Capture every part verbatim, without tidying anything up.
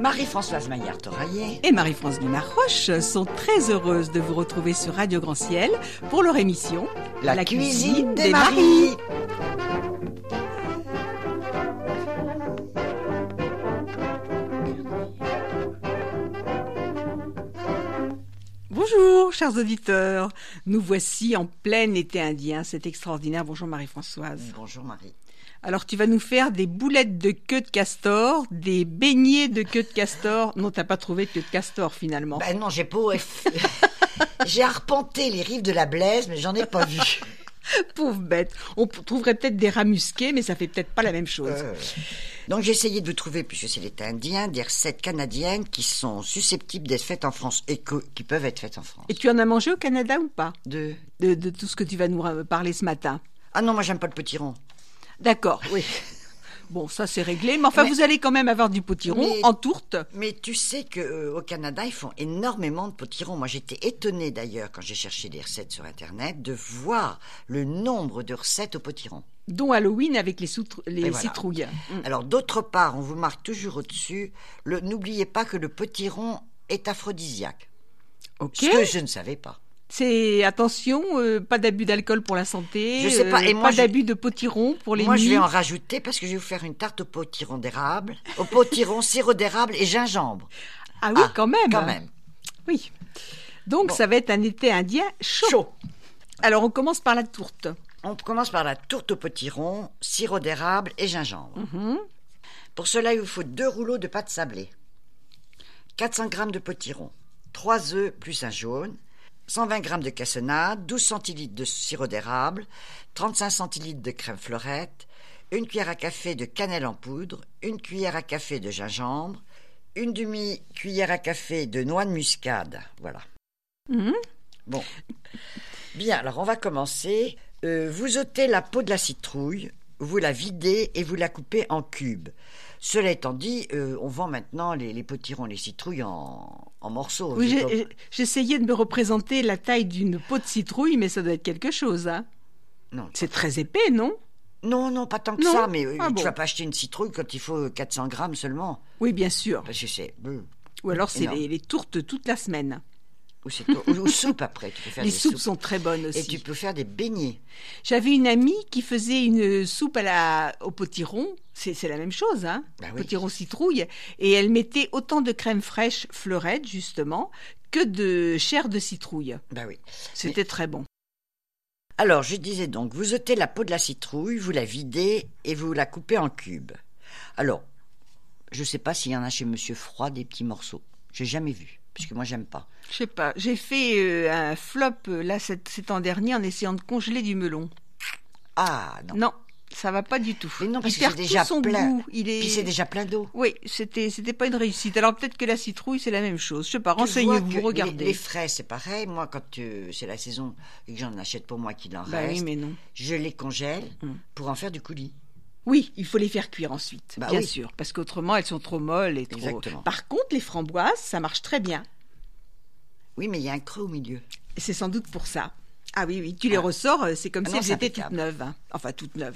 Marie-Françoise Maillard-Toraillé et Marie-France Guimard-Roche sont très heureuses de vous retrouver sur Radio Grand Ciel pour leur émission La, La cuisine, cuisine des, des Maris. Maris. Bonjour, chers auditeurs. Nous voici en plein été indien. C'est extraordinaire. Bonjour Marie-Françoise. Bonjour Marie. Alors, tu vas nous faire des boulettes de queue de castor, des beignets de queue de castor. Non, t'as pas trouvé de queue de castor, finalement. Ben non, j'ai pas... j'ai arpenté les rives de la Blaise, mais j'en ai pas vu. Pauvre bête. On trouverait peut-être des rats musqués, mais ça fait peut-être pas la même chose. Euh... Donc, j'ai essayé de vous trouver, puisque c'est l'été indien, des recettes canadiennes qui sont susceptibles d'être faites en France et que, qui peuvent être faites en France. Et tu en as mangé au Canada ou pas ? De... de... De tout ce que tu vas nous parler ce matin. Ah non, moi, j'aime pas le potiron. D'accord, oui. Bon, ça c'est réglé, mais enfin mais, vous allez quand même avoir du potiron mais, en tourte. Mais tu sais qu'au euh, Canada, ils font énormément de potiron. Moi, j'étais étonnée d'ailleurs, quand j'ai cherché des recettes sur Internet, de voir le nombre de recettes au potiron. Dont Halloween avec les, soutre- les voilà. citrouilles. Alors, d'autre part, on vous marque toujours au-dessus, le, n'oubliez pas que le potiron est aphrodisiaque. Ok. Ce que je ne savais pas. C'est, attention, euh, pas d'abus d'alcool pour la santé, je sais pas, et euh, moi, pas d'abus de potiron pour les Moi, nuits. je vais en rajouter parce que je vais vous faire une tarte au potiron d'érable, au potiron, sirop d'érable et gingembre. Ah oui, ah, quand même. Quand même. Oui. Donc, bon. Ça va être un été indien chaud. Chaud. Alors, on commence par la tourte. On commence par la tourte au potiron, sirop d'érable et gingembre. Mm-hmm. Pour cela, il vous faut deux rouleaux de pâte sablée, quatre cents grammes de potiron, trois œufs plus un jaune, cent vingt grammes de cassonade, douze centilitres de sirop d'érable, trente-cinq centilitres de crème fleurette, une cuillère à café de cannelle en poudre, une cuillère à café de gingembre, une demi-cuillère à café de noix de muscade. Voilà. Mmh. Bon. Bien, alors on va commencer. Euh, vous ôtez la peau de la citrouille, vous la videz et vous la coupez en cubes. Cela étant dit, euh, on vend maintenant les, les potirons, les citrouilles en, en morceaux. Oui, j'ai, j'essayais de me représenter la taille d'une peau de citrouille, mais ça doit être quelque chose, hein. Non. C'est très épais, non ? Non, non, pas tant que non. ça, mais ah tu bon. vas pas acheter une citrouille quand il faut quatre cents grammes seulement. Oui, bien sûr. Parce que c'est... Euh, Ou alors c'est les, les tourtes toute la semaine. Ou, c'est ou, ou soupe après. Tu peux faire les des soupes soupes sont très bonnes aussi. Et tu peux faire des beignets. J'avais une amie qui faisait une soupe à la, au potiron. C'est, c'est la même chose, hein. Bah oui. Potiron citrouille. Et elle mettait autant de crème fraîche fleurette, justement, que de chair de citrouille. Bah oui. C'était Mais... très bon. Alors, je disais donc, vous ôtez la peau de la citrouille, vous la videz et vous la coupez en cubes. Alors, je ne sais pas s'il y en a chez Monsieur Froid des petits morceaux. J'ai jamais vu, puisque moi, j'aime pas. Je sais pas. J'ai fait euh, un flop, euh, là, cet, cet an dernier, en essayant de congeler du melon. Ah, non. Non, ça va pas du tout. Mais non, parce il que c'est déjà son plein. Goût. Il est... Puis c'est déjà plein d'eau. Oui, c'était, c'était pas une réussite. Alors peut-être que la citrouille, c'est la même chose. Je sais pas, renseignez-vous, regardez. Les, les frais, c'est pareil. Moi, quand euh, c'est la saison et que j'en achète pour moi qu'il en bah reste, oui, mais non. je les congèle hum. pour en faire du coulis. Oui, il faut les faire cuire ensuite, bah bien oui. sûr, parce qu'autrement, elles sont trop molles et trop... Exactement. Par contre, les framboises, ça marche très bien. Oui, mais il y a un creux au milieu. Et c'est sans doute pour ça. Ah oui, oui, tu les ah. ressors, c'est comme ah si non, elles étaient toutes neuves. Hein. Enfin, toutes neuves.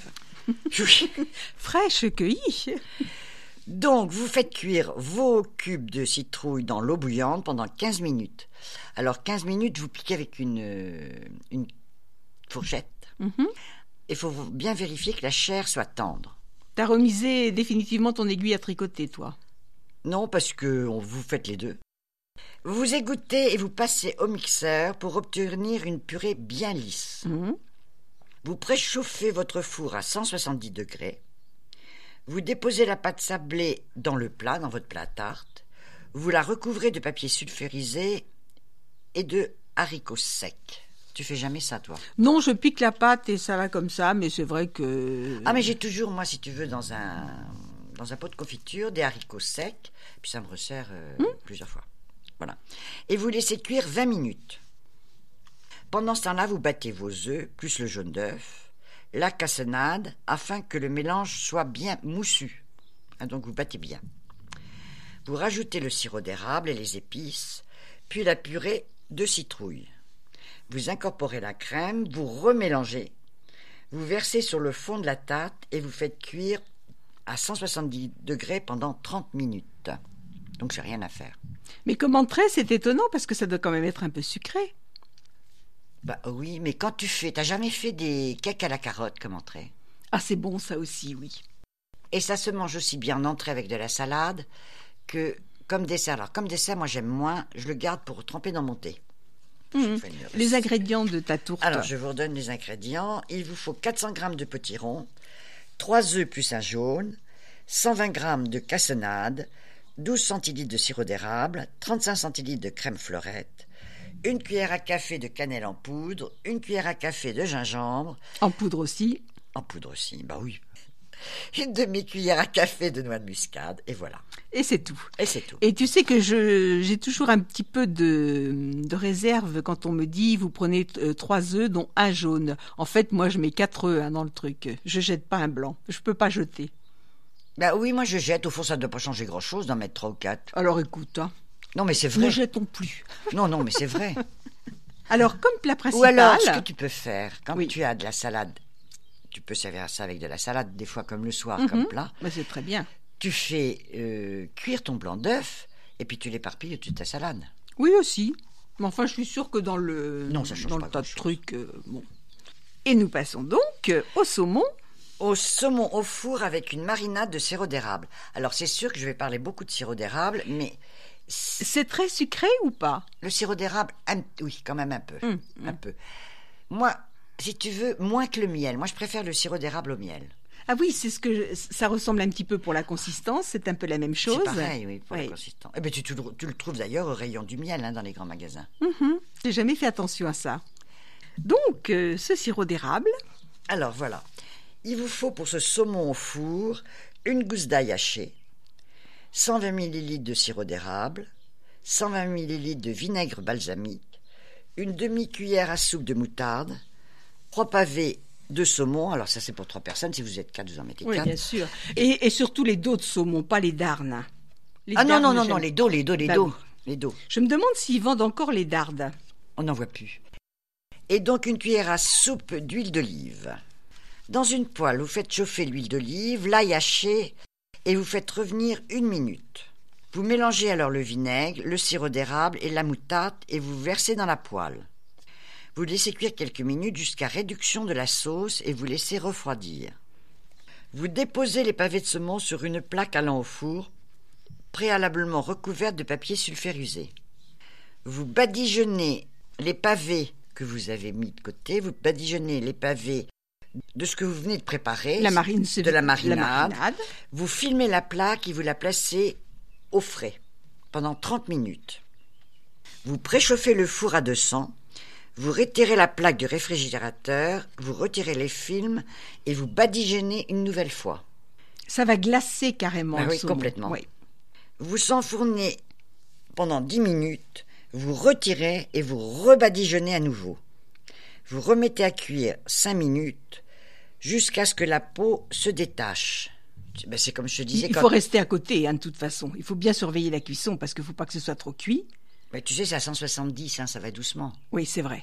Fraîches, cueillies. Donc, vous faites cuire vos cubes de citrouille dans l'eau bouillante pendant quinze minutes. Alors, quinze minutes, vous piquez avec une, une fourchette. Mm-hmm. Il faut bien vérifier que la chair soit tendre. T'as remisé définitivement ton aiguille à tricoter, toi? Non, parce que vous faites les deux. Vous égouttez et vous passez au mixeur pour obtenir une purée bien lisse. Mmh. Vous préchauffez votre four à cent soixante-dix degrés. Vous déposez la pâte sablée dans le plat, dans votre plat à tarte. Vous la recouvrez de papier sulfurisé et de haricots secs. Tu fais jamais ça, toi? Non, je pique la pâte et ça va comme ça, mais c'est vrai que... Ah, mais j'ai toujours, moi, si tu veux, dans un, dans un pot de confiture, des haricots secs, puis ça me resserre euh, mmh. plusieurs fois. Voilà. Et vous laissez cuire vingt minutes. Pendant ce temps-là, vous battez vos œufs, plus le jaune d'œuf, la cassonade, afin que le mélange soit bien moussu. Hein, donc vous battez bien. Vous rajoutez le sirop d'érable et les épices, puis la purée de citrouille. Vous incorporez la crème, vous remélangez, vous versez sur le fond de la tarte et vous faites cuire à cent soixante-dix degrés pendant trente minutes. Donc, j'ai rien à faire. Mais comme entrée, c'est étonnant parce que ça doit quand même être un peu sucré. Bah oui, mais quand tu fais... T'as jamais fait des cakes à la carotte comme entrée? Ah, c'est bon ça aussi, oui. Et ça se mange aussi bien en entrée avec de la salade que comme dessert. Alors, comme dessert, moi, j'aime moins. Je le garde pour tremper dans mon thé. Mmh. Les ingrédients de ta tourte. Alors, je vous redonne les ingrédients. Il vous faut quatre cents grammes de potiron, trois œufs plus un jaune, cent vingt grammes de cassonade, douze centilitres de sirop d'érable, trente-cinq centilitres de crème fleurette, une cuillère à café de cannelle en poudre, une cuillère à café de gingembre. En poudre aussi. En poudre aussi, bah oui. Une demi-cuillère à café de noix de muscade, et voilà. Et c'est tout. Et c'est tout. Et tu sais que je, j'ai toujours un petit peu de, de réserve quand on me dit vous prenez euh, trois œufs dont un jaune. En fait, moi je mets quatre œufs hein, dans le truc. Je jette pas un blanc. Je peux pas jeter. Bah oui, moi je jette. Au fond, ça ne doit pas changer grand-chose d'en mettre trois ou quatre. Alors écoute, hein, Non, mais c'est vrai. ne jetons plus. Non, non, mais c'est vrai. Alors comme plat principal. Ou alors, ce que tu peux faire, quand Oui. tu as de la salade, tu peux servir ça avec de la salade, des fois comme le soir, Mhm. comme plat. Bah, c'est très bien. Tu fais euh, cuire ton blanc d'œuf et puis tu l'éparpilles au-dessus de ta salade. Oui aussi. Mais enfin, je suis sûre que dans le Non, ça change dans pas le tas de grand-chose. trucs, euh, bon. Et nous passons donc euh, au saumon. Au saumon au four avec une marinade de sirop d'érable. Alors c'est sûr que je vais parler beaucoup de sirop d'érable, mais c- C'est très sucré ou pas? le sirop d'érable, un- oui, quand même un peu, Hum, un hum. peu. Moi, si tu veux, moins que le miel. Moi, je préfère le sirop d'érable au miel. Ah oui, c'est ce que je- ça ressemble un petit peu pour la consistance. C'est un peu la même chose. C'est pareil, oui, pour Oui. la consistance. Eh ben, tu, tu le- tu le trouves d'ailleurs au rayon du miel hein, dans les grands magasins. Mhm. J'ai jamais fait attention à ça. Donc, euh, ce sirop d'érable. Alors voilà, il vous faut pour ce saumon au four une gousse d'ail hachée, cent vingt millilitres de sirop d'érable, cent vingt millilitres de vinaigre balsamique, une demi-cuillère à soupe de moutarde, trois pavés de saumon. Alors ça c'est pour trois personnes, si vous êtes quatre, vous en mettez Oui, quatre. bien sûr. Et, et surtout les dos de saumon, pas les darnes. Les Ah non, darnes, non, non, j'aime- non, les dos, les dos, les Bah dos, oui. les dos. Je me demande s'ils vendent encore les dardes. On n'en voit plus. Et donc une cuillère à soupe d'huile d'olive. Dans une poêle, vous faites chauffer l'huile d'olive, l'ail haché, et vous faites revenir une minute. Vous mélangez alors le vinaigre, le sirop d'érable et la moutarde et vous versez dans la poêle. Vous laissez cuire quelques minutes jusqu'à réduction de la sauce et vous laissez refroidir. Vous déposez les pavés de saumon sur une plaque allant au four, préalablement recouverte de papier sulfurisé. Vous badigeonnez les pavés que vous avez mis de côté, vous badigeonnez les pavés de ce que vous venez de préparer, La marine, c'est de la marinade. La marinade. Vous filmez la plaque et vous la placez au frais pendant trente minutes. Vous préchauffez le four à deux cents, vous retirez la plaque du réfrigérateur, vous retirez les films et vous badigeonnez une nouvelle fois. Ça va glacer carrément Ah le oui, saumon. complètement. Oui. Vous enfournez pendant dix minutes, vous retirez et vous rebadigeonnez à nouveau. Vous remettez à cuire cinq minutes jusqu'à ce que la peau se détache. Ben, c'est comme je te disais... Il quand... faut rester à côté, hein, de toute façon. Il faut bien surveiller la cuisson parce qu'il ne faut pas que ce soit trop cuit. Mais tu sais, c'est à cent soixante-dix, hein, ça va doucement. Oui, c'est vrai.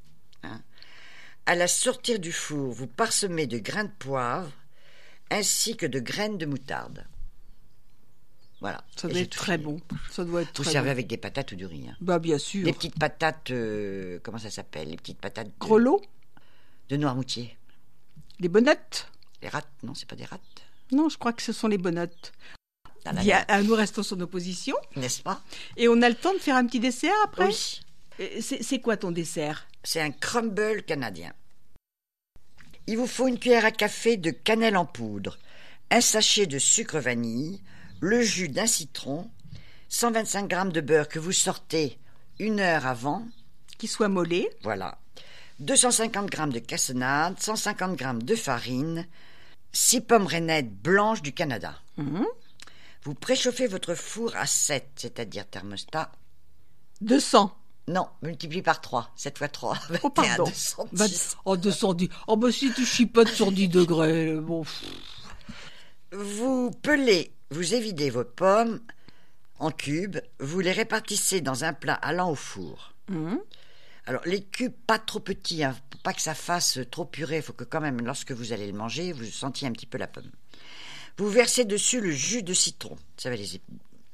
À la sortir du four, vous parsemez de grains de poivre ainsi que de graines de moutarde. Voilà. Ça Et doit c'est être tout très fini. bon. Ça doit être Vous très servez bon. avec des patates ou du riz. Hein. Bah, bien sûr. Des petites patates, euh, comment ça s'appelle? Les petites patates de, Grelots, de Noirmoutier. des bonnettes. Les rats? Non, c'est pas des rats. Non, je crois que ce sont les bonnettes. Là, là, Il y a- là. ah, nous restons sur nos positions. N'est-ce pas? Et on a le temps de faire un petit dessert après. Oui. Et C'est c'est quoi ton dessert? C'est un crumble canadien. Il vous faut une cuillère à café de cannelle en poudre, un sachet de sucre vanille, le jus d'un citron, cent vingt-cinq grammes de beurre que vous sortez une heure avant, Qui soit mollet. voilà, deux cent cinquante grammes de cassonade, cent cinquante grammes de farine, six pommes rainettes blanches du Canada. Mhm. Vous préchauffez votre four à sept, c'est-à-dire thermostat. deux cents. Non, multiplie par trois, sept fois trois, Oh, pardon. deux cent dix. vingt Oh, deux cent dix. Oh, bah, si tu chipotes sur dix degrés, bon. pff. Vous pelez, vous évidez vos pommes en cubes, vous les répartissez dans un plat allant au four. Mhm. Alors, les cubes, pas trop petits, hein, pour pas que ça fasse trop purée, il faut que quand même, lorsque vous allez le manger, vous sentiez un petit peu la pomme. Vous versez dessus le jus de citron. Ça va les,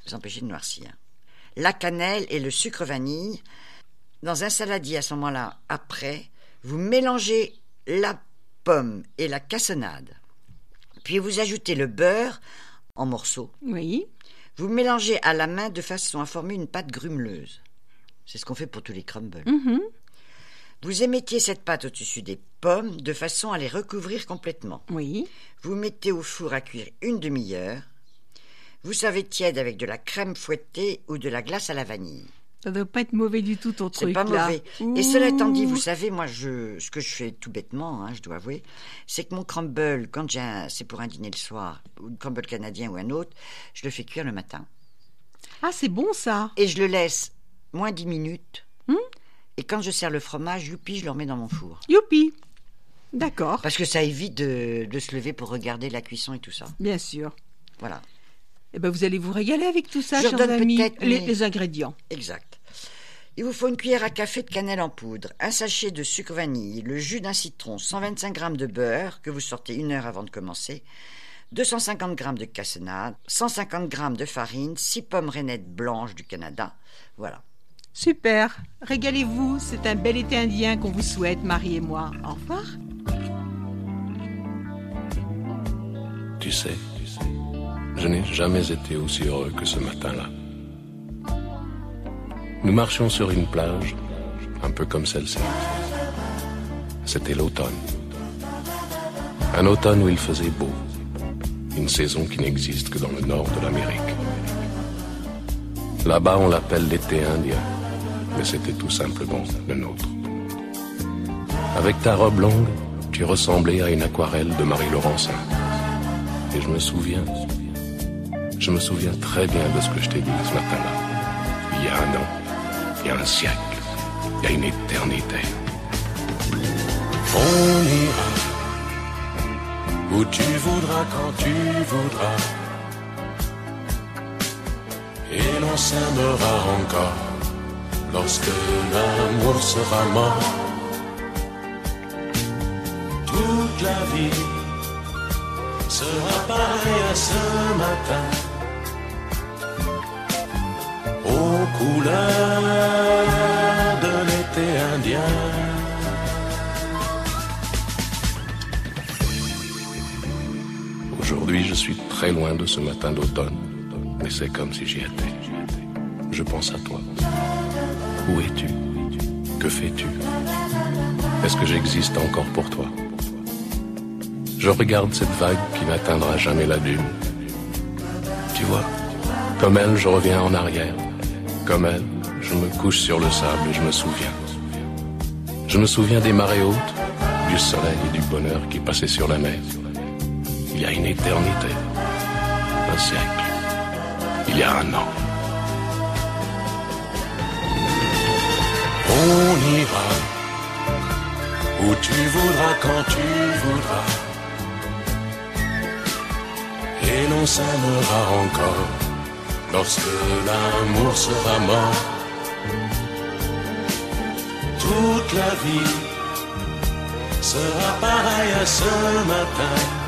vous empêcher de noircir. La cannelle et le sucre vanille. Dans un saladier, à ce moment-là, après, vous mélangez la pomme et la cassonade. Puis vous ajoutez le beurre en morceaux. Oui. Vous mélangez à la main de façon à former une pâte grumeleuse. C'est ce qu'on fait pour tous les crumbles. Mm-hmm. Vous émettiez cette pâte au-dessus des pommes de façon à les recouvrir complètement. Oui. Vous mettez au four à cuire une demi-heure. Vous servez tiède avec de la crème fouettée ou de la glace à la vanille. Ça doit pas être mauvais du tout, ton C'est truc, pas là. mauvais. Ouh. Et cela étant dit, vous savez, moi, je, ce que je fais tout bêtement, hein, je dois avouer, c'est que mon crumble, quand j'ai un, c'est pour un dîner le soir, ou un crumble canadien ou un autre, je le fais cuire le matin. Ah, c'est bon, ça. Et je le laisse moins dix minutes. Hmm? Et quand je sers le fromage, youpi, je le remets dans mon four. Youpi. D'accord. Parce que ça évite de, de se lever pour regarder la cuisson et tout ça. Bien sûr. Voilà. Eh ben, vous allez vous régaler avec tout ça, Je chers redonne amis. peut-être Les, mes- les ingrédients. Exact. Il vous faut une cuillère à café de cannelle en poudre, un sachet de sucre vanille, le jus d'un citron, cent vingt-cinq grammes de beurre que vous sortez une heure avant de commencer, deux cent cinquante grammes de cassonade, cent cinquante grammes de farine, six pommes rainettes blanches du Canada. Voilà. Super. Régalez-vous. C'est un bel été indien qu'on vous souhaite, Marie et moi. Au revoir. Tu sais, je n'ai jamais été aussi heureux que ce matin-là. Nous marchions sur une plage, un peu comme celle-ci. C'était l'automne. Un automne où il faisait beau. Une saison qui n'existe que dans le nord de l'Amérique. Là-bas, on l'appelle l'été indien, mais c'était tout simplement le nôtre. Avec ta robe longue, tu ressemblais à une aquarelle de Marie Laurencin. Et je me souviens, je me souviens très bien de ce que je t'ai dit ce matin-là. Il y a un an, il y a un siècle, il y a une éternité. On ira où tu voudras, quand tu voudras. Et l'on s'aimera encore lorsque l'amour sera mort. Toute la vie sera pareille à ce matin, aux couleurs de l'été indien. Aujourd'hui, je suis très loin de ce matin d'automne, mais c'est comme si j'y étais. Je pense à toi. Où es-tu? Que fais-tu? Est-ce que j'existe encore pour toi? Je regarde cette vague qui n'atteindra jamais la dune. Tu vois, comme elle, je reviens en arrière. Comme elle, je me couche sur le sable et je me souviens. Je me souviens des marées hautes, du soleil et du bonheur qui passaient sur la mer. Il y a une éternité, un siècle, il y a un an. On ira où tu voudras, quand tu voudras. Et l'on s'aimera encore lorsque l'amour sera mort. Toute la vie sera pareille à ce matin,